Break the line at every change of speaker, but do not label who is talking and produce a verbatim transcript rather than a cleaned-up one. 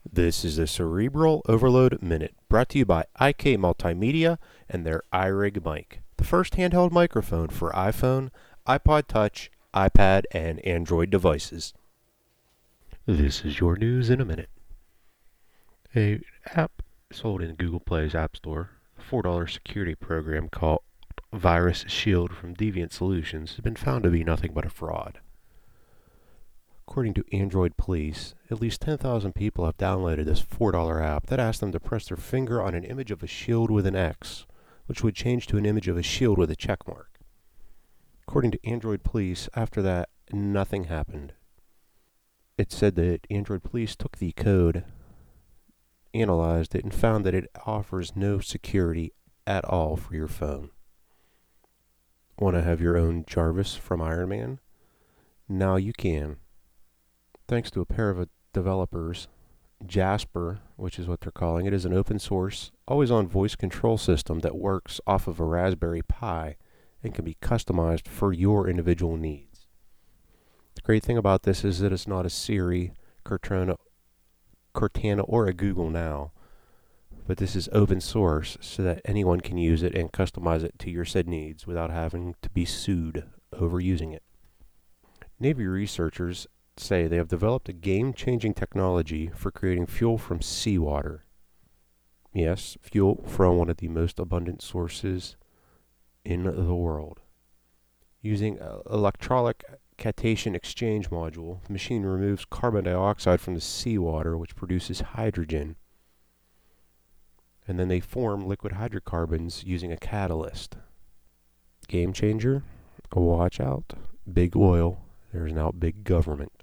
This is the Cerebral Overload Minute, brought to you by I K Multimedia and their iRig mic, the first handheld microphone for iPhone, iPod Touch, iPad, and Android devices. This is your news in a minute. A app sold in Google Play's App Store, a four dollar security program called Virus Shield from Deviant Solutions, has been found to be nothing but a fraud. According to Android Police, at least ten thousand people have downloaded this four dollar app that asks them to press their finger on an image of a shield with an X, which would change to an image of a shield with a check mark. According to Android Police, after that, nothing happened. It said that Android Police took the code, analyzed it, and found that it offers no security at all for your phone. Want to have your own Jarvis from Iron Man? Now you can. Thanks to a pair of developers, Jasper, which is what they're calling it, is an open source, always on voice control system that works off of a Raspberry Pi and can be customized for your individual needs. The great thing about this is that it's not a Siri, Cortana, Cortana or a Google Now, but this is open source so that anyone can use it and customize it to your said needs without having to be sued over using it. Navy researchers say they have developed a game-changing technology for creating fuel from seawater. Yes, fuel from one of the most abundant sources in the world. Using an electrolytic cation exchange module, the machine removes carbon dioxide from the seawater, which produces hydrogen. And then they form liquid hydrocarbons using a catalyst. Game changer? Watch out. Big oil. There's now big government.